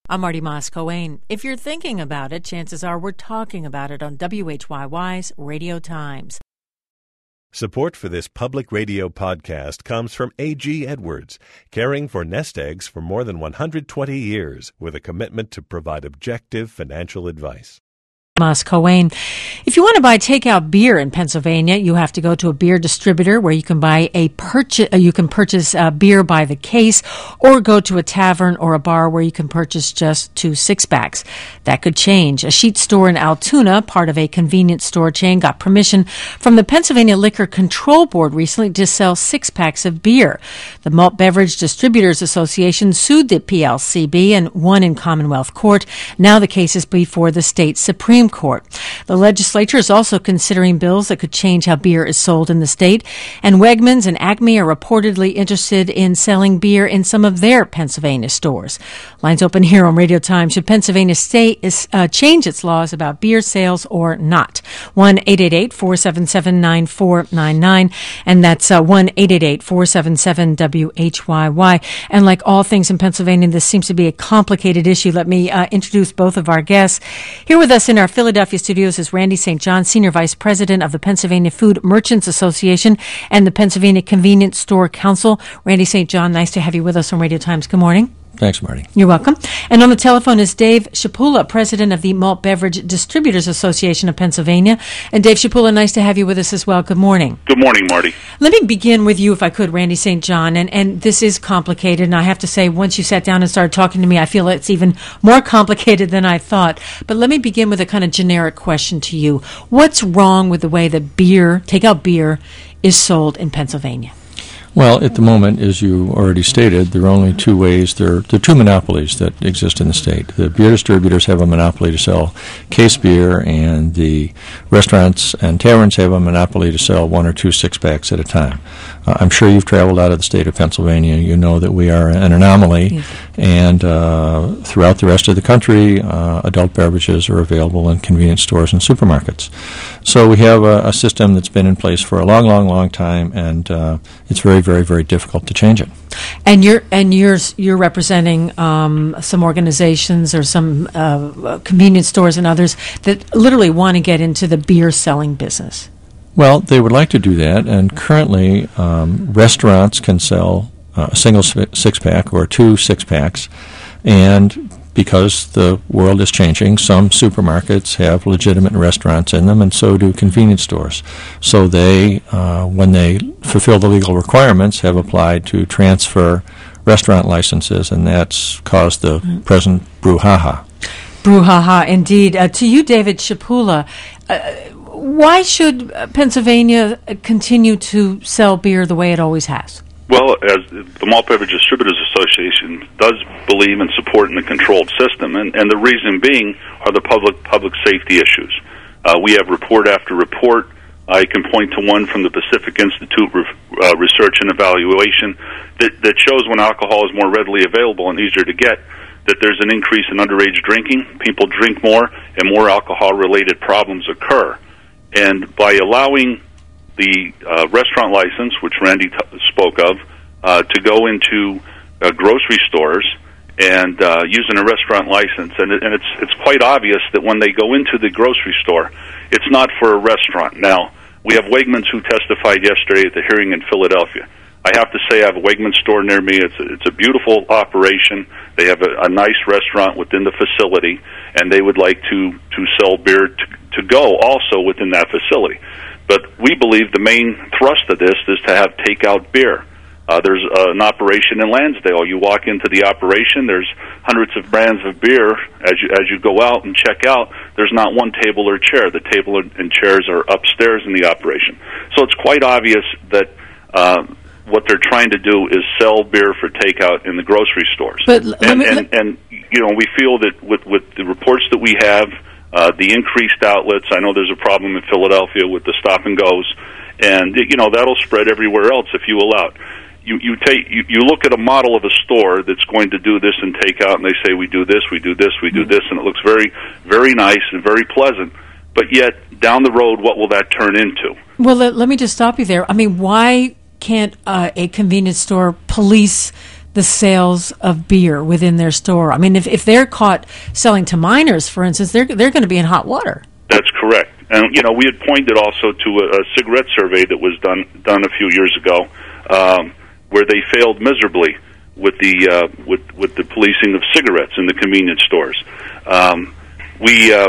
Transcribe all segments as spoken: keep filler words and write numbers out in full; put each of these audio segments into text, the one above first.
I'm Marty Moss-Coane. If you're thinking about it, chances are we're talking about it on W H Y Y's Radio Times. Support for this public radio podcast comes from A G Edwards, caring for nest eggs for more than one hundred twenty years with a commitment to provide objective financial advice. Moss-Coane. If you want to buy takeout beer in Pennsylvania, you have to go to a beer distributor where you can buy a purchase. You can purchase uh, beer by the case, or go to a tavern or a bar where you can purchase just two six packs. That could change. A Sheetz store in Altoona, part of a convenience store chain, got permission from the Pennsylvania Liquor Control Board recently to sell six packs of beer. The Malt Beverage Distributors Association sued the P L C B and won in Commonwealth Court. Now the case is before the state Supreme Court. The legislature is also considering bills that could change how beer is sold in the state, and Wegmans and Acme are reportedly interested in selling beer in some of their Pennsylvania stores. Lines open here on Radio Times. Should Pennsylvania state is, uh, change its laws about beer sales or not? one eight eight eight, four seven seven, nine four nine nine, and that's uh, one eight eight eight, four seven seven, W H Y Y. And like all things in Pennsylvania, this seems to be a complicated issue. Let me uh, introduce both of our guests. Here with us in our Philadelphia studios is Randy Saint John, Senior Vice President of the Pennsylvania Food Merchants Association and the Pennsylvania Convenience Store Council. Randy Saint John, nice to have you with us on Radio Times. Good morning. Thanks, Marty. You're welcome. And on the telephone is Dave Shapula, President of the Malt Beverage Distributors Association of Pennsylvania. And Dave Shapula, nice to have you with us as well. Good morning. Good morning, Marty. Let me begin with you, if I could, Randy Saint John. And, and this is complicated, and I have to say, once you sat down and started talking to me, I feel it's even more complicated than I thought. But let me begin with a kind of generic question to you. What's wrong with the way that beer, takeout beer, is sold in Pennsylvania? Well, at the moment, as you already stated, there are only two ways. There, there are two monopolies that exist in the state. The beer distributors have a monopoly to sell case beer, and the restaurants and taverns have a monopoly to sell one or two six-packs at a time. Uh, I'm sure you've traveled out of the state of Pennsylvania. You know that we are an anomaly, yes. and uh, throughout the rest of the country, uh, adult beverages are available in convenience stores and supermarkets. So we have a, a system that's been in place for a long, long, long time, and uh, it's very, very, very difficult to change it. And you're and you're you're representing um, some organizations or some uh, convenience stores and others that literally want to get into the beer selling business. Well, they would like to do that, and currently um, restaurants can sell uh, a single six-pack or two six-packs, and because the world is changing, some supermarkets have legitimate restaurants in them, and so do convenience stores. So they, uh, when they fulfill the legal requirements, have applied to transfer restaurant licenses, and that's caused the mm. present brouhaha. Brouhaha, indeed. Uh, to you, David Shapula, uh, why should Pennsylvania continue to sell beer the way it always has? Well, as the Malt Beverage Distributors Association does believe and support in the controlled system, and, and the reason being are the public public safety issues. Uh, we have report after report. I can point to one from the Pacific Institute Re- uh, Research and Evaluation that, that shows when alcohol is more readily available and easier to get, that there's an increase in underage drinking. People drink more, and more alcohol-related problems occur. And by allowing the uh, restaurant license, which Randy t- spoke of, uh, to go into uh, grocery stores and uh, using a restaurant license, and, it, and it's it's quite obvious that when they go into the grocery store, it's not for a restaurant. Now, we have Wegmans who testified yesterday at the hearing in Philadelphia. I have to say I have a Wegmans store near me. It's a, it's a beautiful operation. They have a, a nice restaurant within the facility, and they would like to, to sell beer to, to go also within that facility. But we believe the main thrust of this is to have takeout beer. Uh, there's uh, an operation in Lansdale. You walk into the operation, there's hundreds of brands of beer. As you as you go out and check out, there's not one table or chair. The table and chairs are upstairs in the operation. So it's quite obvious that uh, what they're trying to do is sell beer for takeout in the grocery stores. But and, me, and, and, you know, we feel that with, with the reports that we have, Uh, the increased outlets, I know there's a problem in Philadelphia with the stop and goes, and you know that'll spread everywhere else if you allow it. You you take you, you look at a model of a store that's going to do this and take out, and they say we do this, we do this, we do this, and it looks very very nice and very pleasant. But yet down the road, what will that turn into? Well, let, let me just stop you there. I mean, why can't uh, a convenience store police the sales of beer within their store? I mean, if, if they're caught selling to minors, for instance, they're they're going to be in hot water. That's correct. And, you know, we had pointed also to a, a cigarette survey that was done done a few years ago, um, where they failed miserably with the uh, with with the policing of cigarettes in the convenience stores. Um, we uh,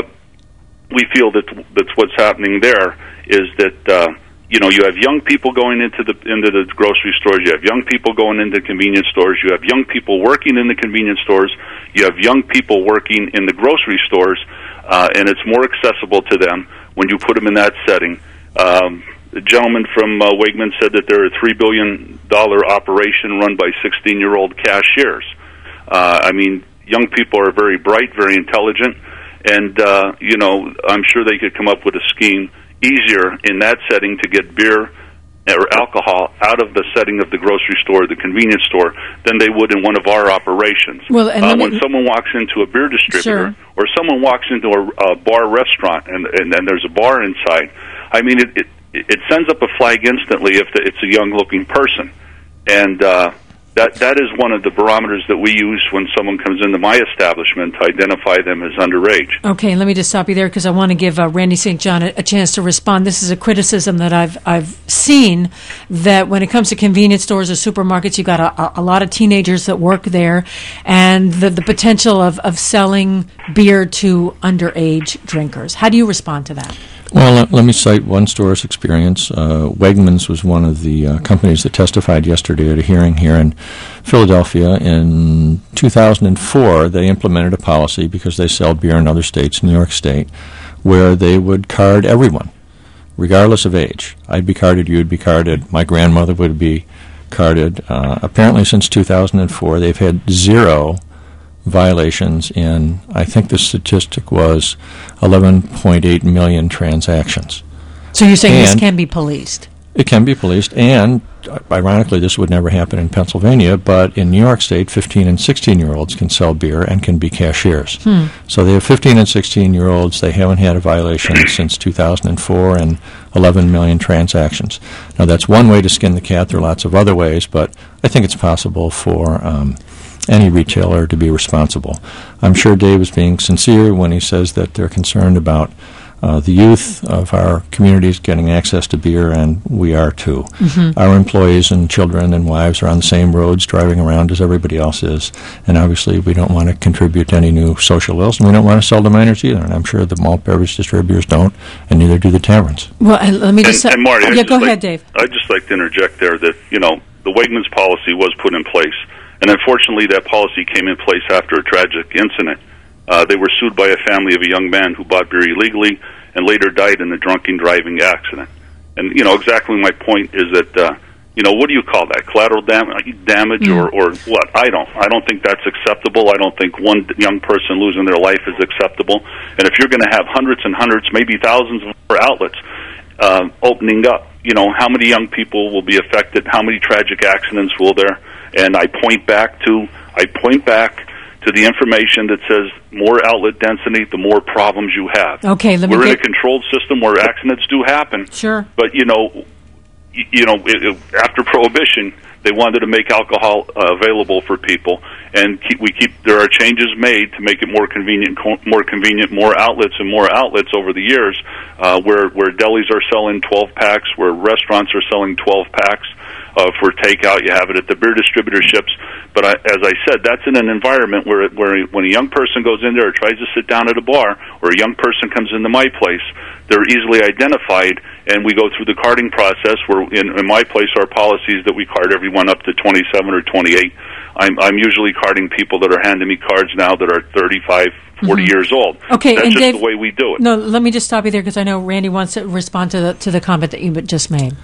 we feel that that's what's happening there is that uh, you know, you have young people going into the into the grocery stores, you have young people going into convenience stores, you have young people working in the convenience stores, you have young people working in the grocery stores, uh, and it's more accessible to them when you put them in that setting. Um, the gentleman from uh, Wegmans said that they're a three billion dollars operation run by sixteen-year-old cashiers. Uh, I mean, young people are very bright, very intelligent, and, uh, you know, I'm sure they could come up with a scheme easier in that setting to get beer or alcohol out of the setting of the grocery store, the convenience store, than they would in one of our operations. Well, and uh, when me, someone walks into a beer distributor, sure. or someone walks into a, a bar restaurant and, and, and there's a bar inside, I mean, it, it, it sends up a flag instantly if the, it's a young-looking person. And uh, that that is one of the barometers that we use when someone comes into my establishment to identify them as underage. Okay, let me just stop you there because I want to give uh, Randy Saint John a, a chance to respond. This is a criticism that I've I've seen, that when it comes to convenience stores or supermarkets, you've got a, a lot of teenagers that work there, and the, the potential of, of selling beer to underage drinkers. How do you respond to that? Well, let, let me cite one store's experience. Uh, Wegmans was one of the uh, companies that testified yesterday at a hearing here in Philadelphia. In two thousand four, they implemented a policy, because they sell beer in other states, New York State, where they would card everyone, regardless of age. I'd be carded, you'd be carded, my grandmother would be carded. Uh, apparently, since two thousand four, they've had zero violations in, I think the statistic was eleven point eight million transactions. So you're saying and this can be policed? It can be policed, and ironically, this would never happen in Pennsylvania, but in New York State, fifteen and sixteen-year-olds can sell beer and can be cashiers. Hmm. So they have fifteen and sixteen-year-olds. They haven't had a violation since two thousand four and eleven million transactions. Now, that's one way to skin the cat. There are lots of other ways, but I think it's possible for um, any retailer to be responsible. I'm sure Dave is being sincere when he says that they're concerned about uh, the youth of our communities getting access to beer, and we are too. Mm-hmm. Our employees and children and wives are on the same roads driving around as everybody else is, and obviously we don't want to contribute to any new social ills, and we don't want to sell to minors either, and I'm sure the malt beverage distributors don't, and neither do the taverns. Well, and let me just... And, and Marty, yeah, go like, ahead, Dave. I'd just like to interject there that, you know, the Wegmans policy was put in place. And unfortunately, that policy came in place after a tragic incident. Uh, they were sued by a family of a young man who bought beer illegally and later died in a drunken driving accident. And, you know, exactly my point is that, uh, you know, what do you call that? Collateral dam- damage mm. or, or what? I don't. I don't think that's acceptable. I don't think one young person losing their life is acceptable. And if you're going to have hundreds and hundreds, maybe thousands of outlets uh, opening up, you know, how many young people will be affected? How many tragic accidents will there? And I point back to I point back to the information that says more outlet density, the more problems you have. Okay, let me We're get... in a controlled system where accidents do happen. Sure. But you know, you, you know, it, it, after Prohibition, they wanted to make alcohol uh, available for people, and keep, we keep there are changes made to make it more convenient, co- more convenient, more outlets and more outlets over the years, uh, where where delis are selling twelve packs, where restaurants are selling twelve packs. Uh, for takeout, you have it at the beer distributorships. But I, as I said, that's in an environment where, where when a young person goes in there or tries to sit down at a bar, or a young person comes into my place, they're easily identified, and we go through the carding process. Where in, in my place, our policy is that we card everyone up to twenty-seven or twenty-eight. I'm, I'm usually carding people that are handing me cards now that are thirty-five, forty mm-hmm. years old. Okay, that's and just Dave, the way we do it. No, let me just stop you there because I know Randy wants to respond to the to the comment that you just made.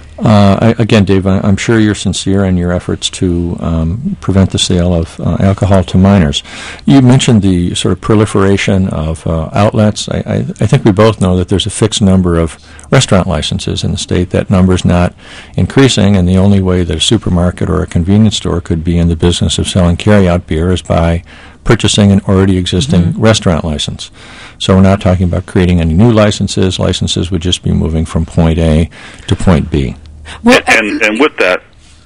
Uh, I, again, Dave, I, I'm sure you're sincere in your efforts to um, prevent the sale of uh, alcohol to minors. You mentioned the sort of proliferation of uh, outlets. I, I, I think we both know that there's a fixed number of restaurant licenses in the state. That number's not increasing, and the only way that a supermarket or a convenience store could be in the business of selling carry-out beer is by purchasing an already existing mm-hmm. restaurant license. So we're not talking about creating any new licenses. Licenses would just be moving from point A to point B. Well, and, and, and with that,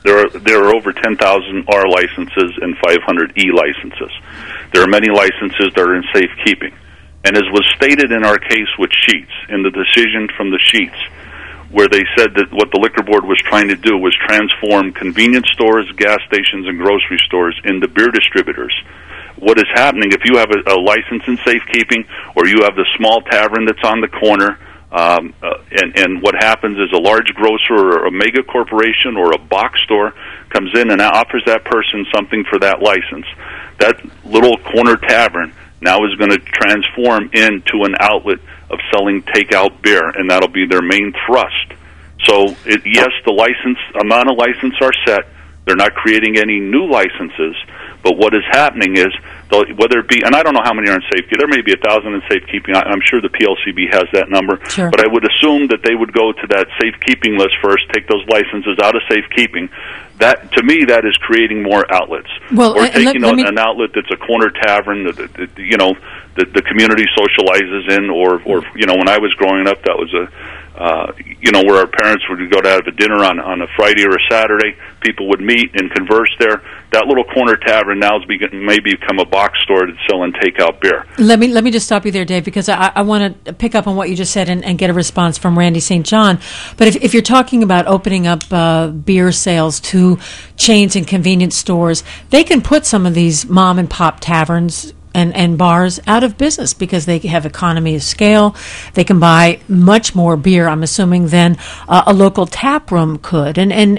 There are there are over ten thousand R licenses and five hundred E licenses. There are many licenses that are in safekeeping. And as was stated in our case with Sheetz, in the decision from the Sheetz, where they said that what the liquor board was trying to do was transform convenience stores, gas stations, and grocery stores into beer distributors. What is happening, if you have a, a license in safekeeping, or you have the small tavern that's on the corner, um, uh, and, and what happens is a large grocer or a mega corporation or a box store comes in and offers that person something for that license, that little corner tavern now is going to transform into an outlet of selling takeout beer, and that'll be their main thrust. So, it, yes, the license amount of license are set. They're not creating any new licenses, but what is happening is, whether it be, and I don't know how many are in safekeeping, there may be a thousand in safekeeping. I'm sure the P L C B has that number, sure. But I would assume that they would go to that safekeeping list first, take those licenses out of safekeeping. That, to me, that is creating more outlets. Well, or uh, taking let, let me... an outlet that's a corner tavern that, that, that you know, that the community socializes in, or, or you know, when I was growing up, that was a, uh, you know, where our parents would go to have a dinner on, on a Friday or a Saturday. People would meet and converse there. That little corner tavern now has become, may become a box store that's selling takeout beer. Let me let me just stop you there, Dave, because I, I want to pick up on what you just said and, and get a response from Randy Saint John. But if, if you're talking about opening up uh, beer sales to chains and convenience stores, they can put some of these mom and pop taverns and, and bars out of business because they have economy of scale. They can buy much more beer, I'm assuming, than uh, a local tap room could. And, and,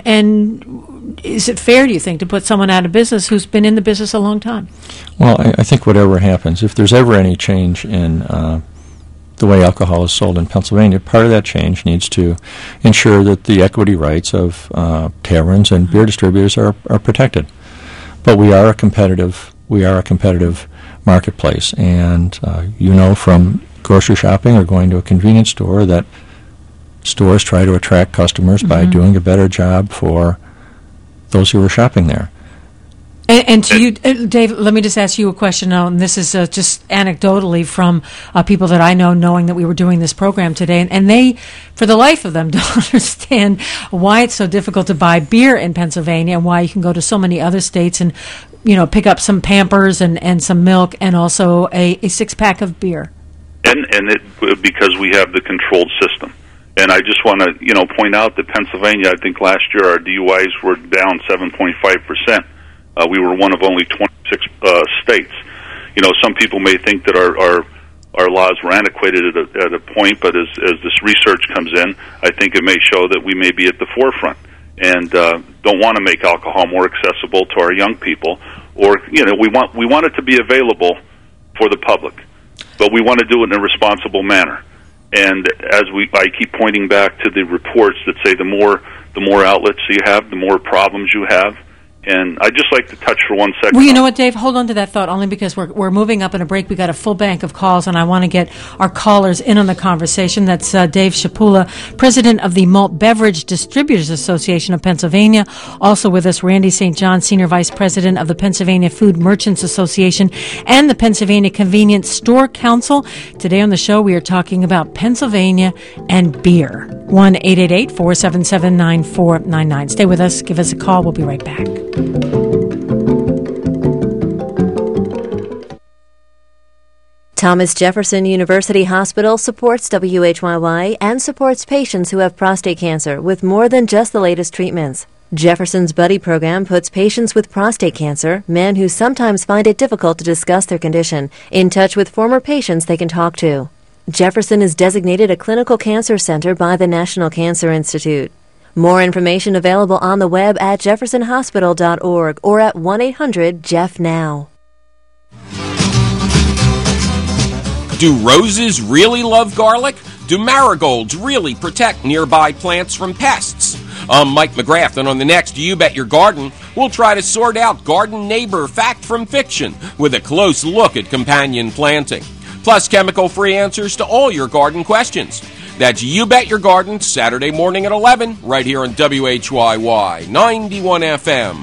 and is it fair, do you think, to put someone out of business who's been in the business a long time? Well, I, I think whatever happens, if there's ever any change in uh, the way alcohol is sold in Pennsylvania, part of that change needs to ensure that the equity rights of uh, taverns and beer distributors are, are protected. But we are a competitive, we are a competitive marketplace, and uh, you know from grocery shopping or going to a convenience store that stores try to attract customers mm-hmm. by doing a better job for those who are shopping there. And, and to you, uh, Dave, let me just ask you a question now, and this is uh, just anecdotally from uh, people that I know, knowing that we were doing this program today, and, and they, for the life of them, don't understand why it's so difficult to buy beer in Pennsylvania and why you can go to so many other states and, you know, pick up some Pampers and, and some milk and also a, a six-pack of beer. And, and it, because we have the controlled system. And I just want to, you know, point out that Pennsylvania, I think last year our D U Is were down seven point five percent. Uh, we were one of only twenty-six uh, states. You know, some people may think that our our, our laws were antiquated at a, at a point, but as, as this research comes in, I think it may show that we may be at the forefront and uh, don't want to make alcohol more accessible to our young people. Or, you know, we want we want it to be available for the public, but we want to do it in a responsible manner. And as we, I keep pointing back to the reports that say the more the more outlets you have, the more problems you have. And I'd just like to touch for one second. Well, you know what, Dave? Hold on to that thought, only because we're we're moving up in a break. We got a full bank of calls, and I want to get our callers in on the conversation. That's uh, Dave Shapula, president of the Malt Beverage Distributors Association of Pennsylvania. Also with us, Randy Saint John, senior vice president of the Pennsylvania Food Merchants Association and the Pennsylvania Convenience Store Council. Today on the show, we are talking about Pennsylvania and beer. one eight eight eight, four seven seven, nine four nine nine. Stay with us. Give us a call. We'll be right back. Thomas Jefferson University Hospital supports W H Y Y and supports patients who have prostate cancer with more than just the latest treatments. Jefferson's Buddy program puts patients with prostate cancer, men who sometimes find it difficult to discuss their condition, in touch with former patients they can talk to. Jefferson is designated a clinical cancer center by the National Cancer Institute. More information available on the web at jefferson hospital dot org or at one eight hundred Jeff Now. Do roses really love garlic? Do marigolds really protect nearby plants from pests? I'm Mike McGrath, and on the next You Bet Your Garden, we'll try to sort out garden neighbor fact from fiction with a close look at companion planting. Plus chemical-free answers to all your garden questions. That's You Bet Your Garden, Saturday morning at eleven, right here on W H Y Y ninety-one F M.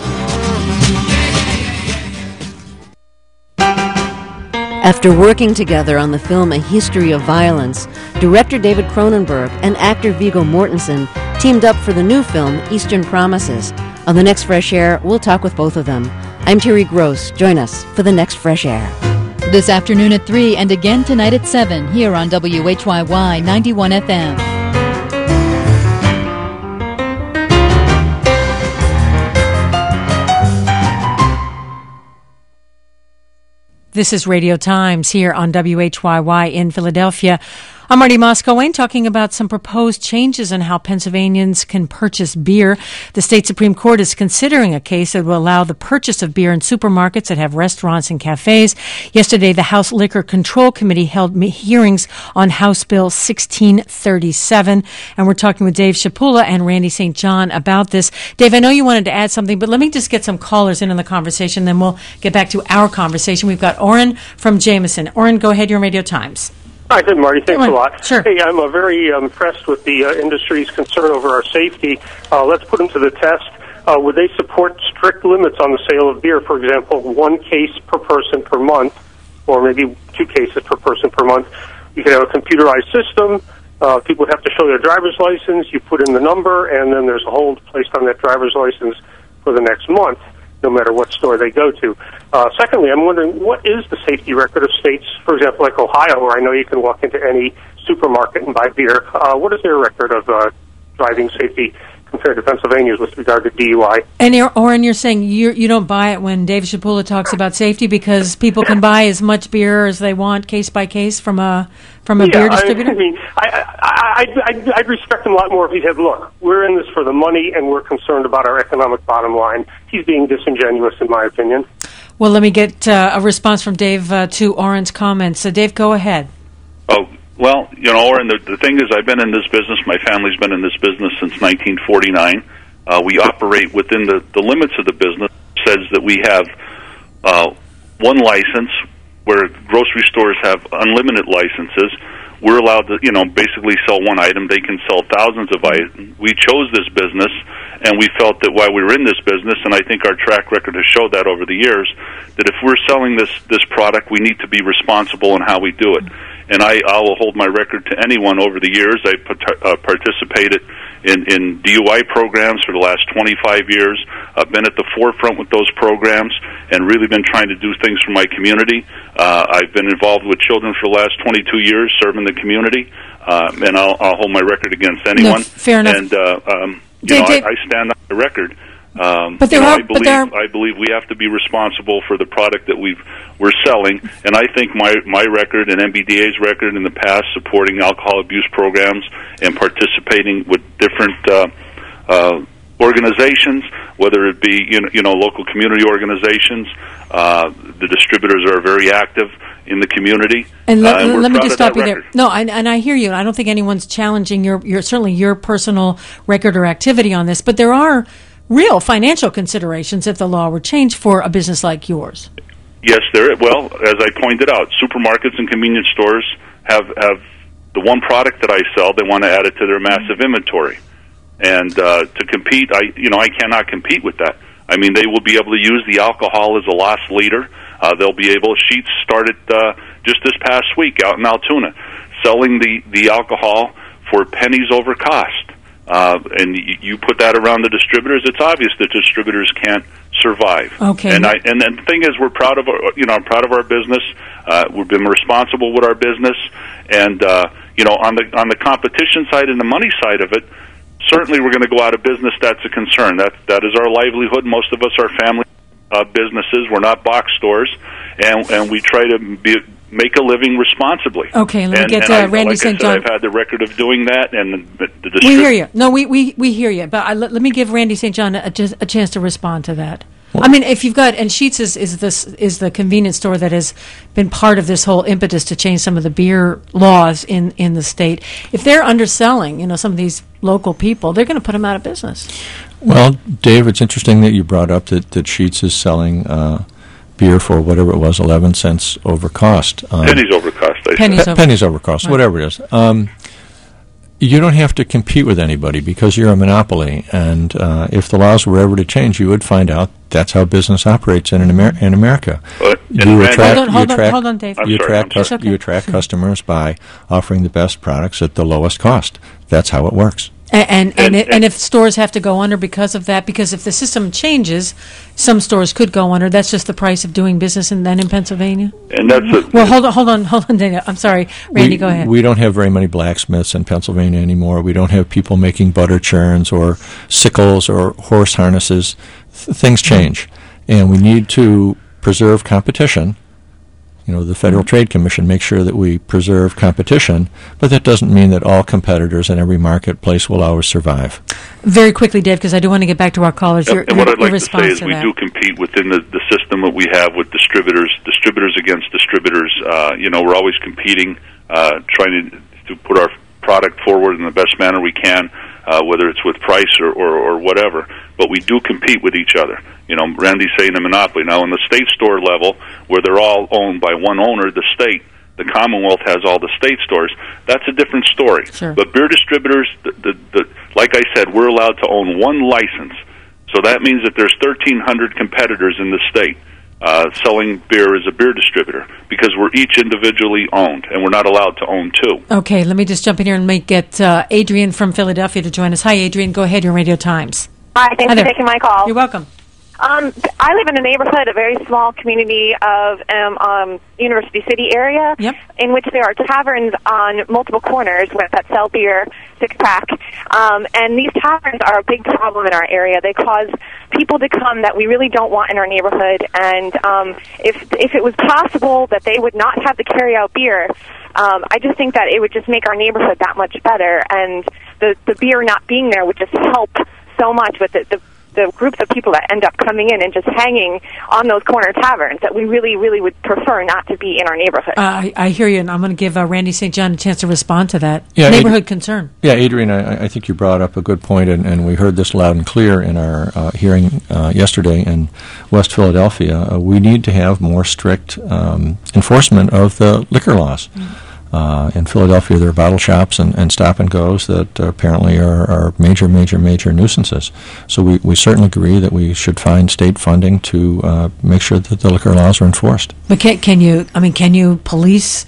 After working together on the film A History of Violence, director David Cronenberg and actor Viggo Mortensen teamed up for the new film Eastern Promises, On the next Fresh Air, we'll talk with both of them. I'm Terry Gross. Join us for the next Fresh Air. This afternoon at three and again tonight at seven here on W H Y Y ninety-one F M. This is Radio Times here on W H Y Y in Philadelphia. I'm Marty Moscow-Wayne talking about some proposed changes in how Pennsylvanians can purchase beer. The state Supreme Court is considering a case that will allow the purchase of beer in supermarkets that have restaurants and cafes. Yesterday, the House Liquor Control Committee held hearings on House Bill sixteen thirty-seven, and we're talking with Dave Shapula and Randy Saint John about this. Dave, I know you wanted to add something, but let me just get some callers in on the conversation, then we'll get back to our conversation. We've got Oren from Jameson. Oren, go ahead. You're on Radio Times. Hi, good, Marty. Thanks a lot. Sure. Hey, I'm uh, very um, impressed with the uh, industry's concern over our safety. Uh, let's put them to the test. Uh, would they support strict limits on the sale of beer? For example, one case per person per month, or maybe two cases per person per month. You could have a computerized system. Uh, people would have to show their driver's license. You put in the number, and then there's a hold placed on that driver's license for the next month, no matter what store they go to. Uh, secondly, I'm wondering, what is the safety record of states, for example, like Ohio, where I know you can walk into any supermarket and buy beer. Uh, what is their record of uh, driving safety compared to Pennsylvania's with regard to D U I? And Oren, you're saying you you don't buy it when Dave Shapula talks about safety because people can buy as much beer as they want, case by case, from a from a yeah, beer distributor? I mean, I, I, I, I'd, I'd respect him a lot more if he said, look, we're in this for the money and we're concerned about our economic bottom line. He's being disingenuous, in my opinion. Well, let me get uh, a response from Dave uh, to Oren's comments. So, Dave, go ahead. Oh, well, you know, Oren, the, the thing is, I've been in this business, my family's been in this business since nineteen forty-nine. Uh, we operate within the, the limits of the business. It says that we have uh, one license, where grocery stores have unlimited licenses. We're allowed to, you know, basically sell one item. They can sell thousands of items. We chose this business, and we felt that while we were in this business, and I think our track record has showed that over the years, that if we're selling this, this product, we need to be responsible in how we do it. And I, I will hold my record to anyone over the years. I uh, participated in, in D U I programs for the last twenty-five years. I've been at the forefront with those programs and really been trying to do things for my community. Uh, I've been involved with children for the last twenty-two years, serving the community, uh, and I'll, I'll hold my record against anyone. No, fair enough. And uh, um, you Dave, know, Dave, I, I stand on the record. Um, but there you know, are, I believe, but there are, I believe we have to be responsible for the product that we've we're selling, and I think my my record and M B D A's record in the past supporting alcohol abuse programs and participating with different uh, uh, organizations, whether it be you know, you know local community organizations, uh, the distributors are very active in the community. And let, uh, and let me just stop you record. there. No, I, and I hear you. I don't think anyone's challenging your, your certainly your personal record or activity on this, but there are real financial considerations if the law were changed for a business like yours. Yes, there. Well, as I pointed out, supermarkets and convenience stores have have the one product that I sell. They want to add it to their massive inventory, and uh, to compete, I you know I cannot compete with that. I mean, they will be able to use the alcohol as a loss leader. Uh, they'll be able. Sheetz started uh, just this past week out in Altoona, selling the the alcohol for pennies over cost. Uh, and you, you put that around the distributors, it's obvious that distributors can't survive. Okay. And I and, and the thing is, we're proud of our, you know I'm proud of our business. Uh, we've been responsible with our business, and uh, you know on the on the competition side and the money side of it, certainly we're going to go out of business. That's a concern. That that is our livelihood. Most of us are family uh, businesses. We're not box stores, and and we try to be. make a living responsibly. Okay, let me and, get and uh, I, Randy like Saint I said, John. I've had the record of doing that, and the, the district- We hear you. No, we, we, we hear you. But I, let, let me give Randy Saint John a, just a chance to respond to that. Well, I mean, if you've got, and Sheetz is, is this is the convenience store that has been part of this whole impetus to change some of the beer laws in, in the state. If they're underselling, you know, some of these local people, they're going to put them out of business. Well, Dave, it's interesting that you brought up that, that Sheetz is selling uh, beer for whatever it was, eleven cents over cost. Um, pennies over cost. I pennies, pe- over. pennies over cost, right. Whatever it is. Um, you don't have to compete with anybody because you're a monopoly. And uh, if the laws were ever to change, you would find out that's how business operates in Amer- in America. But you attract, hold on, hold you on, attract, hold on, Dave. You sorry, attract, cus- okay. you attract customers by offering the best products at the lowest cost. That's how it works. And and, and, And- it, and and- if stores have to go under because of that, because if the system changes, some stores could go under. That's just the price of doing business in, then in Pennsylvania. And that's a, Well, hold on, hold on, hold on, Dana. I'm sorry, Randy. we, go ahead. We don't have very many blacksmiths in Pennsylvania anymore. We don't have people making butter churns or sickles or horse harnesses. Th- things change, and we need to preserve competition. You know, the Federal Trade Commission makes sure that we preserve competition, but that doesn't mean that all competitors in every marketplace will always survive. Very quickly, Dave, because I do want to get back to our callers. Yep, Your, and your, what I'd your like to say response is to we that. do compete within the, the system that we have with distributors, distributors against distributors. Uh, you know, we're always competing, uh, trying to, to put our product forward in the best manner we can, uh, whether it's with price or, or, or whatever. But we do compete with each other. You know, Randy's saying a monopoly. Now, on the state store level, where they're all owned by one owner, the state, the Commonwealth has all the state stores, that's a different story. Sure. But beer distributors, the, the, the, like I said, we're allowed to own one license. So that means that there's thirteen hundred competitors in the state uh, selling beer as a beer distributor, because we're each individually owned, and we're not allowed to own two. Okay, let me just jump in here and make get uh, Adrian from Philadelphia to join us. Hi, Adrian. Go ahead, your Radio Times. Hi, thanks Hi for there. taking my call. You're welcome. Um, I live in a neighborhood, a very small community of um, um, University City area, Yep. in which there are taverns on multiple corners with, that sell beer, six-pack. Um, and these taverns are a big problem in our area. They cause people to come that we really don't want in our neighborhood. And um, if if it was possible that they would not have to carry out beer, um, I just think that it would just make our neighborhood that much better. And the, the beer not being there would just help so much with the, the the groups of people that end up coming in and just hanging on those corner taverns that we really, really would prefer not to be in our neighborhood. Uh, I, I hear you, and I'm going to give uh, Randy Saint John a chance to respond to that. Yeah, Neighborhood Adri- concern. Yeah, Adrian, I, I think you brought up a good point, and, and we heard this loud and clear in our uh, hearing uh, yesterday in West Philadelphia. Uh, we need to have more strict um, enforcement of the liquor laws. Mm-hmm. Uh, in Philadelphia, there are bottle shops and, and stop-and-goes that uh, apparently are, are major, major, major nuisances. So we, we certainly agree that we should find state funding to uh, make sure that the liquor laws are enforced. But can, can you? I mean, can you police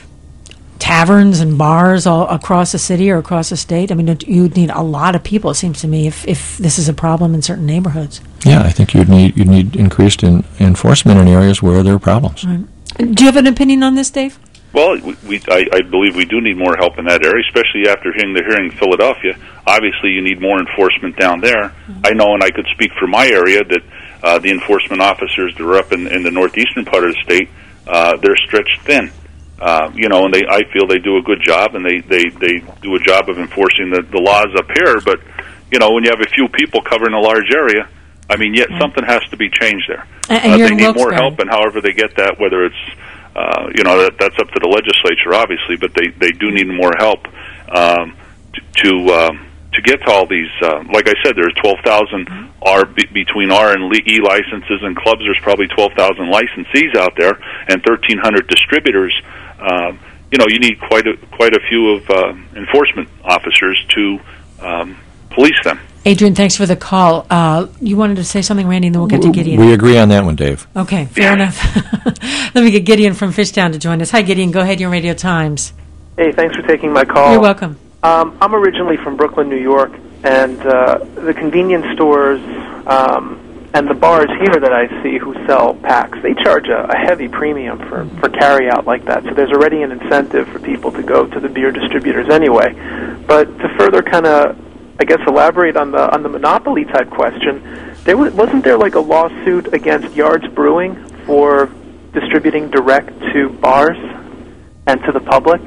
taverns and bars all across the city or across the state? I mean, you'd need a lot of people. It seems to me if, if this is a problem in certain neighborhoods. Yeah, I think you'd need you'd need increased in, enforcement in areas where there are problems. Right. Do you have an opinion on this, Dave? Well, we, we I, I believe we do need more help in that area, especially after hearing the hearing in Philadelphia. Obviously, you need more enforcement down there. Mm-hmm. I know, and I could speak for my area, that uh, the enforcement officers that are up in, in the northeastern part of the state, uh, they're stretched thin. Uh, you know, and they I feel they do a good job, and they, they, they do a job of enforcing the, the laws up here. But, you know, when you have a few people covering a large area, I mean, yet mm-hmm. something has to be changed there. And, and uh, you're they in need more Wilkes-Barre. help, and however they get that, whether it's Uh, you know, that, that's up to the legislature, obviously, but they, they do need more help um, to to, um, to get to all these. Uh, like I said, there's twelve thousand R be, between R and E licenses and clubs. There's probably twelve thousand licensees out there, and thirteen hundred distributors. Um, you know, you need quite a quite a few of uh, enforcement officers to um, police them. Adrian, thanks for the call. Uh, you wanted to say something, Randy, and then we'll get to Gideon. We agree on that one, Dave. Okay, fair enough. Let me get Gideon from Fishtown to join us. Hi, Gideon. Go ahead, your Radio Times. Hey, thanks for taking my call. You're welcome. Um, I'm originally from Brooklyn, New York, and uh, the convenience stores um, and the bars here that I see who sell packs, they charge a, a heavy premium for, for carry-out like that. So there's already an incentive for people to go to the beer distributors anyway. But to further kind of, I guess, elaborate on the on the monopoly type question, there was, wasn't there like a lawsuit against Yards Brewing for distributing direct to bars and to the public?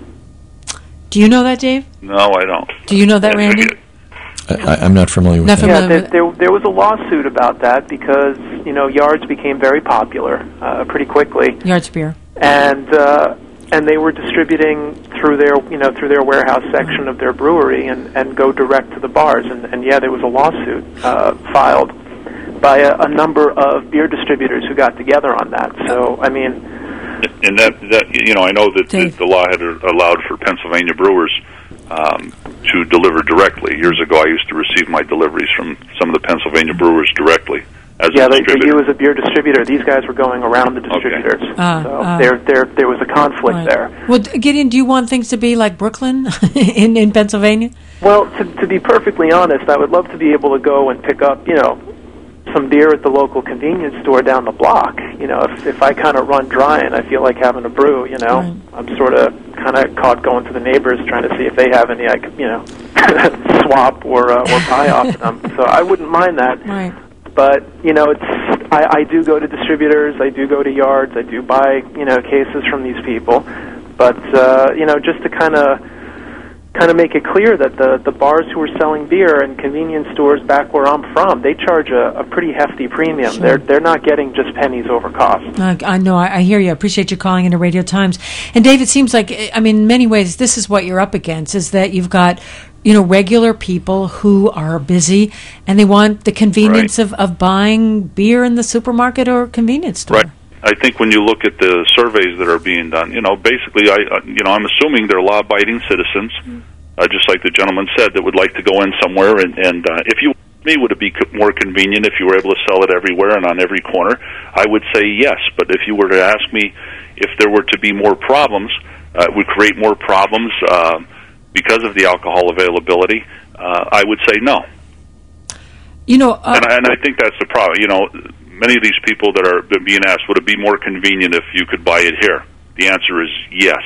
Do you know that, Dave? No, I don't. Do you know that, Randy? I, I'm not familiar with Not that. familiar Yeah, there, with there, there was a lawsuit about that because, you know, Yards became very popular uh, pretty quickly. Yards Beer. And uh, and they were distributing through their, you know, through their warehouse section of their brewery and, and go direct to the bars. And, and yeah, there was a lawsuit uh, filed by a, a number of beer distributors who got together on that. So, I mean... And that, that you know, I know that the, the law had allowed for Pennsylvania brewers um, to deliver directly. Years ago, I used to receive my deliveries from some of the Pennsylvania brewers directly. as yeah, a they, distributor. they, you as a beer distributor, these guys were going around the distributors. Okay. Uh, so uh, there, there, there was a conflict right. there. Well, Gideon, do you want things to be like Brooklyn in, in Pennsylvania? Well, to, to be perfectly honest, I would love to be able to go and pick up, you know, some beer at the local convenience store down the block. You know, if if I kind of run dry and I feel like having a brew, you know, right. I'm sort of kind of caught going to the neighbors trying to see if they have any I could, you know, swap or uh, or buy off them. So I wouldn't mind that. Right. But, you know, it's I, I do go to distributors, I do go to yards, I do buy, you know, cases from these people. But, uh, you know, just to kind of kind of make it clear that the, the bars who are selling beer and convenience stores back where I'm from, they charge a, a pretty hefty premium. Sure. They're they're not getting just pennies over cost. Uh, I know, I, I hear you. I appreciate you calling into Radio Times. And Dave, it seems like, I mean, in many ways, this is what you're up against, is that you've got, you know, regular people who are busy and they want the convenience right. of, of buying beer in the supermarket or convenience store. Right. I think when you look at the surveys that are being done, you know, basically, I, uh, you know, I'm assuming they're law-abiding citizens, uh, just like the gentleman said, that would like to go in somewhere. And, and uh, if you me, would it be co- more convenient if you were able to sell it everywhere and on every corner? I would say yes. But if you were to ask me if there were to be more problems, uh, it would create more problems uh, because of the alcohol availability, uh, I would say no. You know, uh, and, I, and I think that's the problem. You know, many of these people that are being asked, would it be more convenient if you could buy it here? The answer is yes.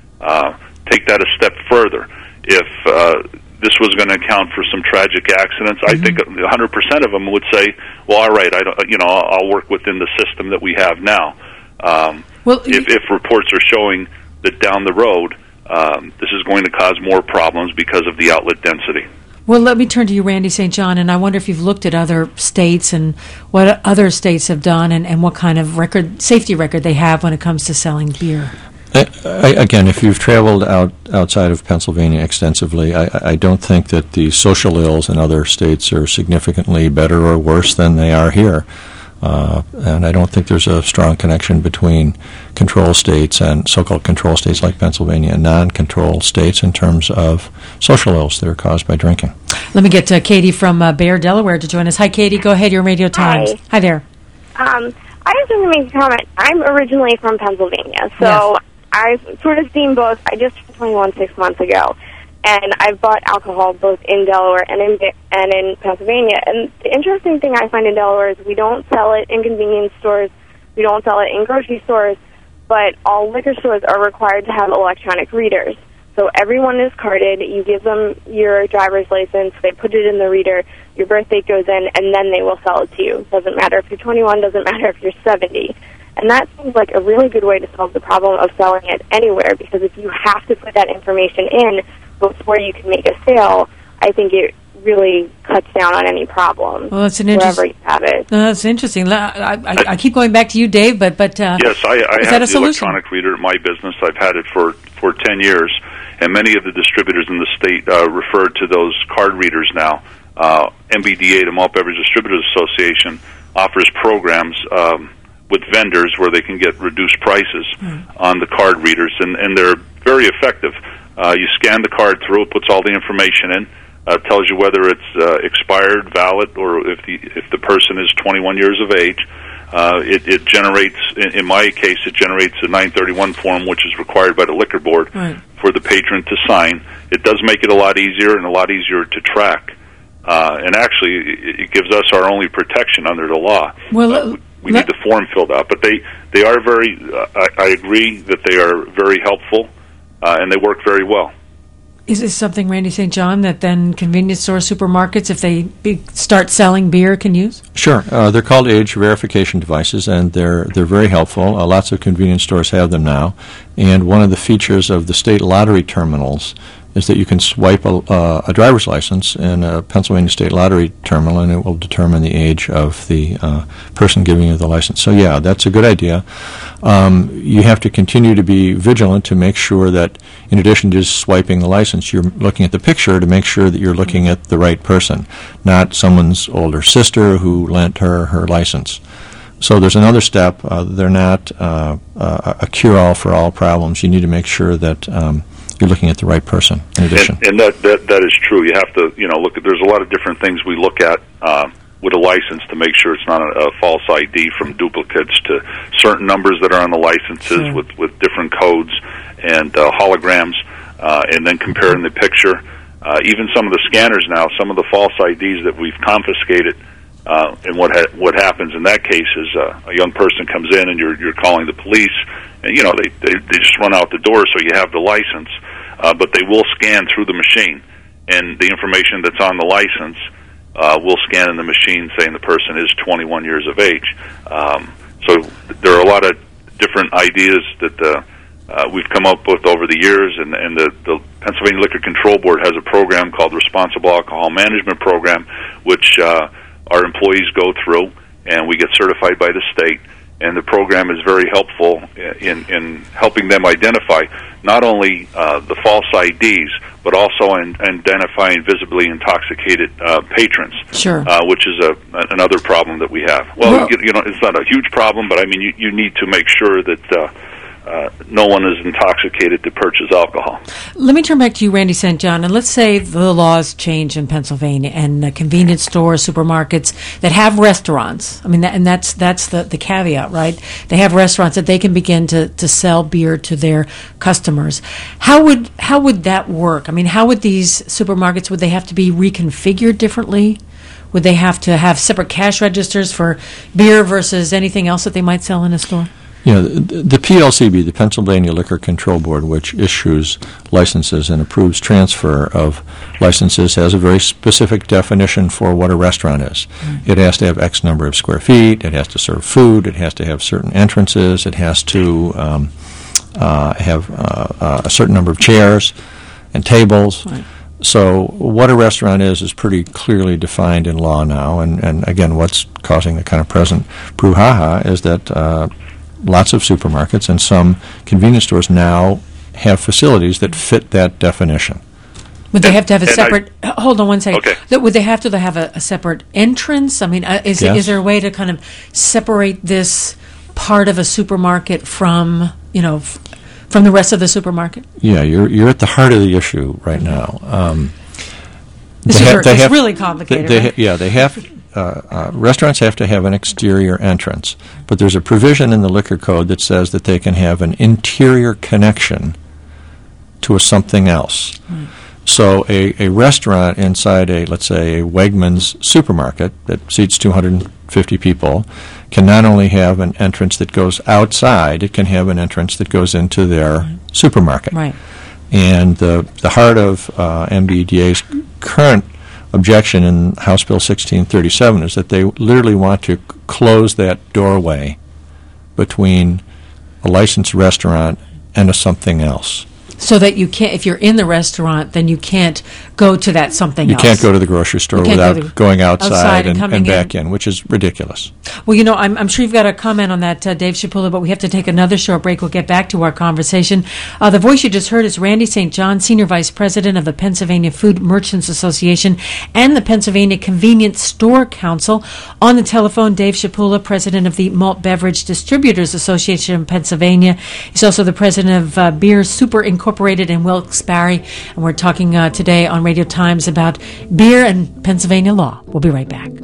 Uh, take that a step further. If uh, this was going to account for some tragic accidents, mm-hmm. I think one hundred percent of them would say, "Well, all right, I don't, you know, I'll, I'll work within the system that we have now." Um, well, if, if reports are showing that down the road um, this is going to cause more problems because of the outlet density. Well, let me turn to you, Randy Saint John, and I wonder if you've looked at other states and what other states have done and, and what kind of record, safety record they have when it comes to selling beer. I, I, again, if you've traveled out outside of Pennsylvania extensively, I, I don't think that the social ills in other states are significantly better or worse than they are here. Uh, and I don't think there's a strong connection between control states and so-called control states like Pennsylvania and non-control states in terms of social ills that are caused by drinking. Let me get uh, Katie from uh, Bear, Delaware to join us. Hi, Katie. Go ahead. You're on Radio Times. Hi. Hi there. Um, I just want to make a comment. I'm originally from Pennsylvania, so yes. I've sort of seen both. I just turned twenty-one six months ago. And I've bought alcohol both in Delaware and in and in Pennsylvania. And the interesting thing I find in Delaware is we don't sell it in convenience stores, we don't sell it in grocery stores, but all liquor stores are required to have electronic readers. So everyone is carded. You give them your driver's license, they put it in the reader, your birth date goes in, and then they will sell it to you. Doesn't matter if you're twenty-one, doesn't matter if you're seventy. And that seems like a really good way to solve the problem of selling it anywhere, because if you have to put that information in before you can make a sale, I think it really cuts down on any problem. Well, that's an wherever interesting. you have it. No, that's interesting. I, I, I keep going back to you, Dave, but but uh, yes, I, I is have that a the solution? electronic reader at my business. I've had it for for ten years, and many of the distributors in the state uh, refer to those card readers now. Uh, M B D A, the Malt Beverage Distributors Association, offers programs um, with vendors where they can get reduced prices mm. on the card readers, and, and they're very effective. Uh, you scan the card through, it puts all the information in, uh, tells you whether it's uh, expired, valid, or if the if the person is twenty-one years of age. Uh, it, it generates, in, in my case, it generates a nine thirty-one form, which is required by the liquor board right. for the patron to sign. It does make it a lot easier and a lot easier to track. Uh, and actually, it, it gives us our only protection under the law. Well, uh, we we need the form filled out. But they, they are very, uh, I, I agree that they are very helpful. Uh, and they work very well. Is this something, Randy Saint John, that then convenience store supermarkets, if they be, start selling beer, can use? Sure. Uh, they're called age verification devices, and they're they're very helpful. Uh, lots of convenience stores have them now. And one of the features of the state lottery terminals is that you can swipe a, uh, a driver's license in a Pennsylvania State Lottery terminal, and it will determine the age of the uh, person giving you the license. So, yeah, that's a good idea. Um, you have to continue to be vigilant to make sure that, in addition to just swiping the license, you're looking at the picture to make sure that you're looking at the right person, not someone's older sister who lent her her license. So there's another step. Uh, they're not uh, uh, a cure-all for all problems. You need to make sure that um, you're looking at the right person, in addition. And, and that, that that is true. You have to, you know, look at, there's a lot of different things we look at uh, with a license to make sure it's not a, a false I D from duplicates to certain numbers that are on the licenses Sure. with, with different codes and uh, holograms, uh, and then comparing the picture. Uh, even some of the scanners now, some of the false I Ds that we've confiscated, uh, and what ha- what happens in that case is uh, a young person comes in and you're you're calling the police, and you know they they, they just run out the door, so you have the license, uh, but they will scan through the machine, and the information that's on the license uh, will scan in the machine saying the person is twenty-one years of age. Um, so there are a lot of different ideas that uh, uh, we've come up with over the years, and, and the, the Pennsylvania Liquor Control Board has a program called the Responsible Alcohol Management Program, which uh, our employees go through, and we get certified by the state. And the program is very helpful in, in helping them identify not only uh, the false I Ds, but also in identifying visibly intoxicated uh, patrons, Sure. uh, which is a, another problem that we have. Well, Well- you, you know, it's not a huge problem, but I mean, you, you need to make sure that uh, uh, no one is intoxicated to purchase alcohol. Let me turn back to you, Randy Saint John, and let's say the laws change in Pennsylvania and uh, convenience stores, supermarkets that have restaurants. I mean, that, and that's that's the, the caveat, right? They have restaurants that they can begin to, to sell beer to their customers. How would how would that work? I mean, how would these supermarkets, would they have to be reconfigured differently? Would they have to have separate cash registers for beer versus anything else that they might sell in a store? You know, the, the P L C B, the Pennsylvania Liquor Control Board, which issues licenses and approves transfer of licenses, has a very specific definition for what a restaurant is. Mm-hmm. It has to have X number of square feet, it has to serve food, it has to have certain entrances, it has to um, uh, have uh, uh, a certain number of chairs and tables. Right. So what a restaurant is is pretty clearly defined in law now, and, and again, what's causing the kind of present brouhaha is that uh, lots of supermarkets and some convenience stores now have facilities that fit that definition. Would they have to have a And I- separate? uh, hold on one second. Okay. Th- Would they have to have a, a separate entrance? I mean, uh, is Yes. is there a way to kind of separate this part of a supermarket from you know f- from the rest of the supermarket? Yeah, you're you're at the heart of the issue right now. Um, This they is ha- ver- they it's have- really complicated, They, they right? ha- yeah, they have. Uh, uh, restaurants have to have an exterior entrance, but there's a provision in the liquor code that says that they can have an interior connection to a something else. Right. So a, a restaurant inside a, let's say, a Wegmans supermarket that seats two hundred fifty people can not only have an entrance that goes outside, it can have an entrance that goes into their Right. supermarket. Right. And the the heart of uh, M B D A's current objection in House Bill sixteen thirty-seven is that they literally want to c- close that doorway between a licensed restaurant and a something else. So that you can't, if you're in the restaurant, then you can't go to that something You else. can't go to the grocery store You can't go without to- going outside, outside and and, coming and back in. in, which is ridiculous. Well, you know, I'm, I'm sure you've got a comment on that, uh, Dave Shapula, but we have to take another short break. We'll get back to our conversation. Uh, the voice you just heard is Randy Saint John, Senior Vice President of the Pennsylvania Food Merchants Association and the Pennsylvania Convenience Store Council. On the telephone, Dave Shapula, President of the Malt Beverage Distributors Association of Pennsylvania. He's also the President of uh, Beer Super Incorporated in Wilkes-Barre, and we're talking uh, today on Radio Times about beer and Pennsylvania law. We'll be right back.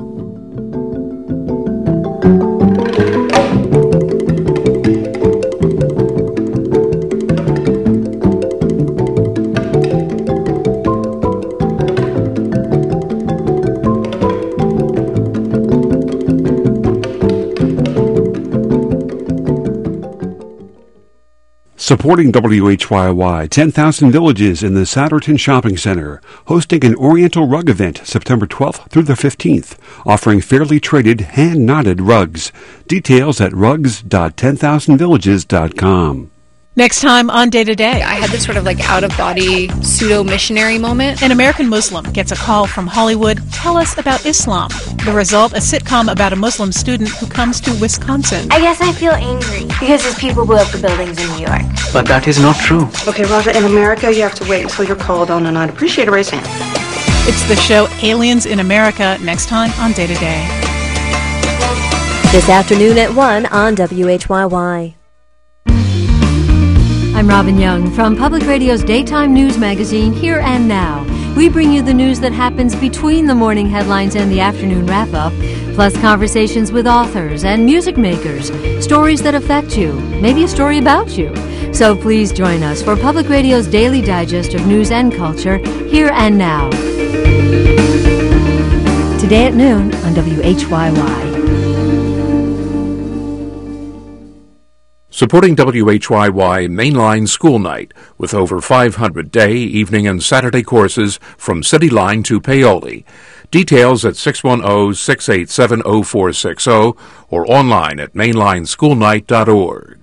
Supporting W H Y Y, ten thousand Villages in the Satterton Shopping Center, hosting an Oriental Rug event September twelfth through the fifteenth, offering fairly traded, hand-knotted rugs. Details at rugs dot ten thousand villages dot com. Next time on Day to Day. I had this sort of like out-of-body pseudo-missionary moment. An American Muslim gets a call from Hollywood. Tell us about Islam. The result, a sitcom about a Muslim student who comes to Wisconsin. I guess I feel angry because these people blew up the buildings in New York. But that is not true. Okay, Raja, in America, you have to wait until you're called on, and I'd appreciate a raise hand. It's the show Aliens in America, next time on Day to Day. This afternoon at one on W H Y Y. I'm Robin Young from Public Radio's daytime news magazine, Here and Now. We bring you the news that happens between the morning headlines and the afternoon wrap-up, plus conversations with authors and music makers, stories that affect you, maybe a story about you. So please join us for Public Radio's daily digest of news and culture, Here and Now. Today at noon on W H Y Y. Supporting W H Y Y Mainline School Night with over five hundred day, evening, and Saturday courses from City Line to Paoli. Details at six one zero, six eight seven, zero four six zero or online at mainline school night dot org.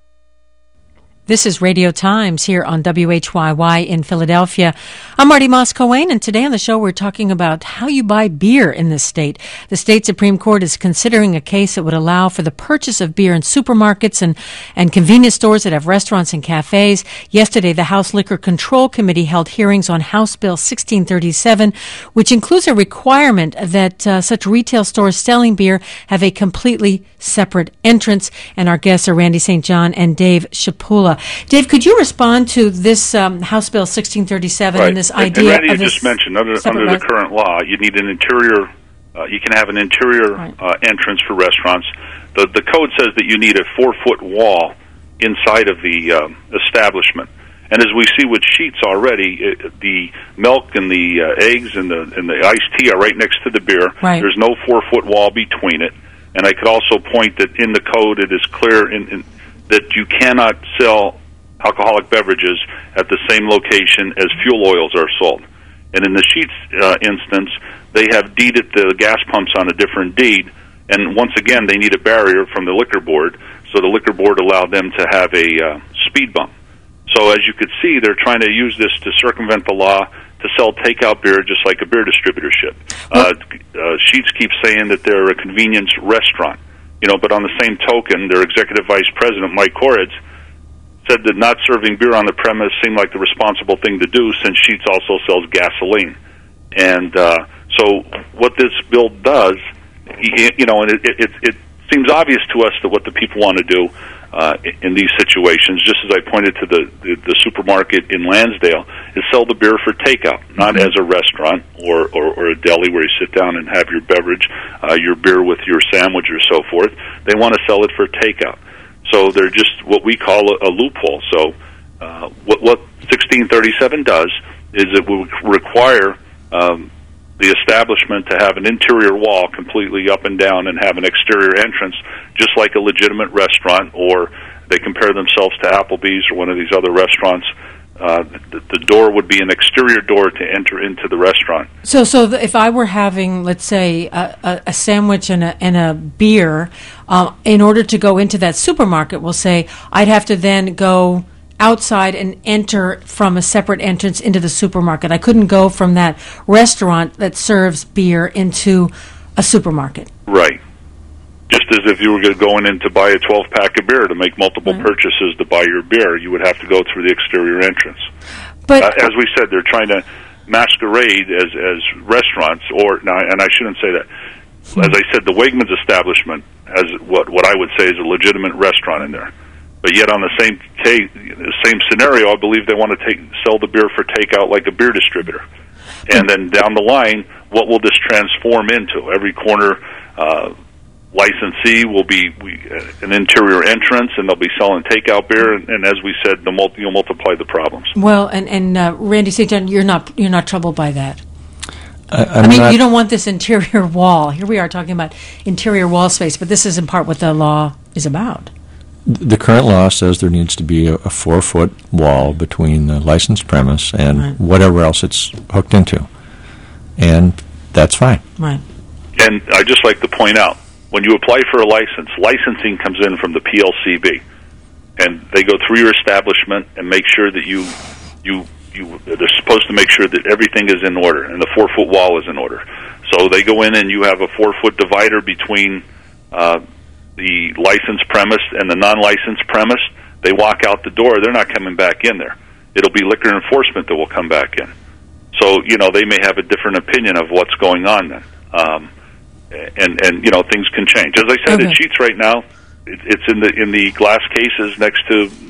This is Radio Times here on W H Y Y in Philadelphia. I'm Marty Moss-Coane, and today on the show we're talking about how you buy beer in this state. The state Supreme Court is considering a case that would allow for the purchase of beer in supermarkets and, and convenience stores that have restaurants and cafes. Yesterday, the House Liquor Control Committee held hearings on House Bill sixteen thirty-seven, which includes a requirement that uh, such retail stores selling beer have a completely separate entrance. And our guests are Randy Saint John and Dave Shapula. Dave, could you respond to this um, House Bill sixteen thirty-seven right. and this and, idea and Randy of you just mentioned, under, under the current law, you need an interior, uh, you can have an interior right. uh, entrance for restaurants. The, the code says that you need a four-foot wall inside of the um, establishment. And as we see with Sheetz already, it, the milk and the uh, eggs and the, and the iced tea are right next to the beer. Right. There's no four-foot wall between it. And I could also point that in the code it is clear in, in that you cannot sell alcoholic beverages at the same location as fuel oils are sold. And in the Sheetz uh, instance, they have deeded the gas pumps on a different deed, and once again, they need a barrier from the liquor board, so the liquor board allowed them to have a uh, speed bump. So as you could see, they're trying to use this to circumvent the law to sell takeout beer just like a beer distributorship. Uh, uh, Sheetz keeps saying that they're a convenience restaurant. You know, but on the same token, their executive vice president, Mike Koritz, said that not serving beer on the premise seemed like the responsible thing to do, since Sheetz also sells gasoline. And uh, so what this bill does, you know, and it, it, it seems obvious to us that what the people want to do uh, in these situations, just as I pointed to the, the, the supermarket in Lansdale, is sell the beer for takeout, not mm-hmm. as a restaurant or, or, or a deli where you sit down and have your beverage, uh, your beer with your sandwich or so forth. They want to sell it for takeout. So they're just what we call a, a loophole. So uh, what, what sixteen thirty-seven does is it will require um, the establishment to have an interior wall completely up and down and have an exterior entrance, just like a legitimate restaurant, or they compare themselves to Applebee's or one of these other restaurants. Uh, the, the door would be an exterior door to enter into the restaurant. So, so the, if I were having, let's say, a, a, a sandwich and a, and a beer, uh, in order to go into that supermarket, we'll say I'd have to then go outside and enter from a separate entrance into the supermarket. I couldn't go from that restaurant that serves beer into a supermarket. Right. Just as if you were going in to buy a twelve-pack of beer to make multiple right. purchases to buy your beer, you would have to go through the exterior entrance. But uh, as we said, they're trying to masquerade as as restaurants, or now, and I shouldn't say that. As I said, the Wegmans establishment has what what I would say is a legitimate restaurant in there. But yet, on the same case, same scenario, I believe they want to take sell the beer for takeout like a beer distributor. And then down the line, what will this transform into? Every corner uh, licensee will be we, uh, an interior entrance, and they'll be selling takeout beer. And, and as we said, the multi, you'll multiply the problems. Well, and and uh, Randy Saint John, you're not you're not troubled by that. I, I mean, not, you don't want this interior wall. Here we are talking about interior wall space, but this is in part what the law is about. The current law says there needs to be a, a four-foot wall between the licensed premise and right. whatever else it's hooked into. And that's fine. Right. And I'd just like to point out, when you apply for a license, licensing comes in from the P L C B. And they go through your establishment and make sure that you, you, you, they're supposed to make sure that everything is in order and the four-foot wall is in order. So they go in and you have a four-foot divider between uh, the licensed premise and the non-licensed premise. They walk out the door. They're not coming back in there. It'll be liquor enforcement that will come back in. So, you know, they may have a different opinion of what's going on then. Um, and, and, you know, things can change. As I said, okay. It Sheetz right now, it, it's in the in the glass cases next to